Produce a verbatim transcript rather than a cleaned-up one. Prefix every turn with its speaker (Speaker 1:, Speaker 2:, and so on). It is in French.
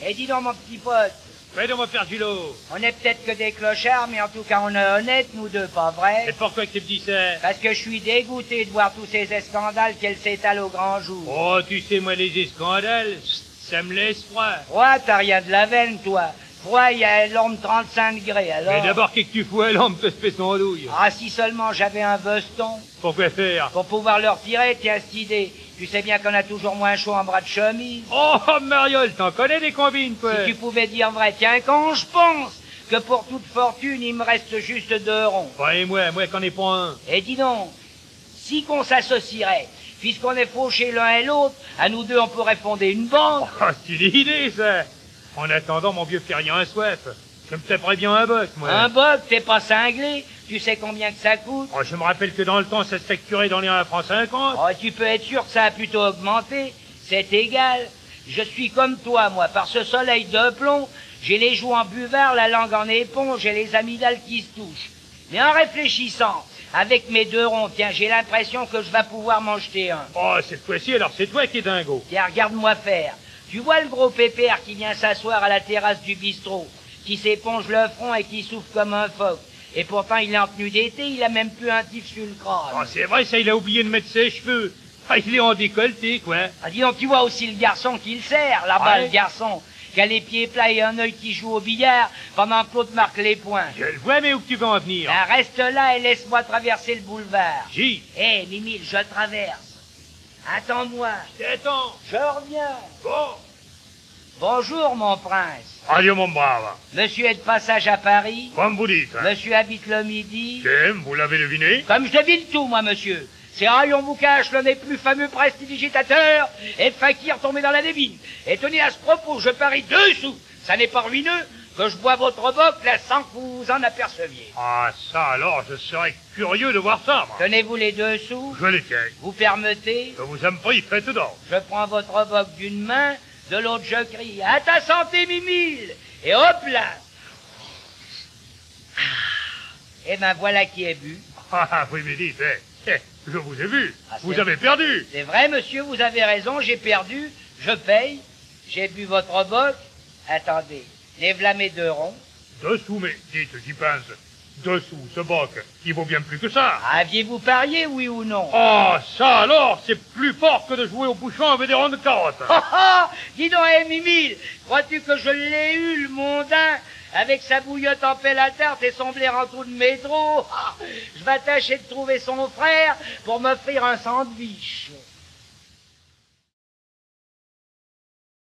Speaker 1: Et dis donc, mon petit pote,
Speaker 2: Ouais, donc, mon père Gilot.
Speaker 1: on est peut-être que des clochards, mais en tout cas, on est honnêtes, nous deux, pas vrai?
Speaker 2: Et pourquoi que tu me dis ça?
Speaker 1: Parce que je suis dégoûté de voir tous ces scandales qu'elle s'étale au grand jour.
Speaker 2: Oh, tu sais, moi, les scandales, ça me laisse froid.
Speaker 1: Froid, t'as rien de la veine, toi. Froid, il y a l'homme trente-cinq degrés, alors.
Speaker 2: Mais d'abord, qu'est-ce que tu fous à l'homme que se fait son douille?
Speaker 1: Ah, si seulement j'avais un veston.
Speaker 2: Pourquoi faire?
Speaker 1: Pour pouvoir leur tirer, tiens, cette idée. Tu sais bien qu'on a toujours moins chaud en bras de chemise.
Speaker 2: Oh, Mariole, t'en connais des combines, quoi.
Speaker 1: Si tu pouvais dire vrai, tiens, quand je pense que pour toute fortune, il me reste juste deux ronds.
Speaker 2: Ouais, et moi, moi, qu'en ai pas un.
Speaker 1: Et dis donc, si qu'on s'associerait, puisqu'on est fauchés l'un et l'autre, à nous deux, on pourrait fonder une banque.
Speaker 2: Oh, c'est une idée, ça. En attendant, mon vieux Ferriand a soif. Je me taperais bien un boc, moi.
Speaker 1: Un boc, t'es pas cinglé. Tu sais combien que ça coûte?
Speaker 2: Oh, je me rappelle que dans le temps, ça se facturait dans les un franc cinquante.
Speaker 1: Oh, tu peux être sûr que ça a plutôt augmenté. C'est égal. Je suis comme toi, moi. Par ce soleil de plomb, j'ai les joues en buvard, la langue en éponge, j'ai les amygdales qui se touchent. Mais en réfléchissant, avec mes deux ronds, tiens, j'ai l'impression que je vais pouvoir m'en jeter un.
Speaker 2: Oh, cette fois-ci, alors c'est toi qui es dingo.
Speaker 1: Tiens, regarde-moi faire. Tu vois le gros pépère qui vient s'asseoir à la terrasse du bistrot, qui s'éponge le front et qui souffle comme un phoque. Et pourtant, il est en tenue d'été, il a même plus un tif sur le crâne.
Speaker 2: Oh, c'est vrai, ça, il a oublié de mettre ses cheveux. Ah, il est en décolleté, quoi.
Speaker 1: Ah, dis donc, tu vois aussi le garçon qui le sert, là-bas,
Speaker 2: Ouais.
Speaker 1: le garçon, qui a les pieds plats et un œil qui joue au billard, pendant que l'autre marque les points.
Speaker 2: Je le vois, mais où que tu veux en venir?
Speaker 1: Ben, reste là et laisse-moi traverser le boulevard.
Speaker 2: J'y.
Speaker 1: Hé, Mimile, je traverse. Attends-moi,
Speaker 2: T'attends.
Speaker 1: je reviens.
Speaker 2: Bon.
Speaker 1: Bonjour, mon prince.
Speaker 2: Adieu, mon brave.
Speaker 1: Monsieur est de passage à Paris.
Speaker 2: Comme vous dites. Hein.
Speaker 1: Monsieur habite le midi.
Speaker 2: J'aime, vous l'avez deviné?
Speaker 1: Comme je devine tout, moi, monsieur. C'est rayon on vous cache le n'est plus fameux prestidigitateur et fakir tombé dans la débine. Et tenez à ce propos, je parie deux sous, ça n'est pas ruineux, que je bois votre boc là sans que vous vous en aperceviez.
Speaker 2: Ah, ça alors, je serais curieux de voir ça, moi.
Speaker 1: Tenez-vous les deux sous,
Speaker 2: Je les tiens.
Speaker 1: vous fermetez,
Speaker 2: Je vous aime pris, faites donc.
Speaker 1: je prends votre boc d'une main, de l'autre je crie « À ta santé, Mimile !» Et hop là. Et ben voilà qui est bu.
Speaker 2: Ah, ah, vous me dites, eh, eh, je vous ai vu.
Speaker 1: Ah, c'est
Speaker 2: vous
Speaker 1: vrai.
Speaker 2: avez perdu.
Speaker 1: C'est vrai, monsieur, vous avez raison, j'ai perdu, je paye, j'ai bu votre boc. Attendez, les v'là mes deux ronds.
Speaker 2: Dessous, mais dites, j'y pense. Dessous, ce boc, il vaut bien plus que ça.
Speaker 1: Aviez-vous parié, oui ou non?
Speaker 2: Oh, ça alors, c'est plus fort que de jouer au bouchon avec des ronds de carottes.
Speaker 1: Ah ah! Dis donc, hé, Mimile, crois-tu que je l'ai eu, le mondain, avec sa bouillotte en pelle à tarte et son blaire en trou de métro? Ah, je vais tâcher de trouver son frère pour m'offrir un sandwich.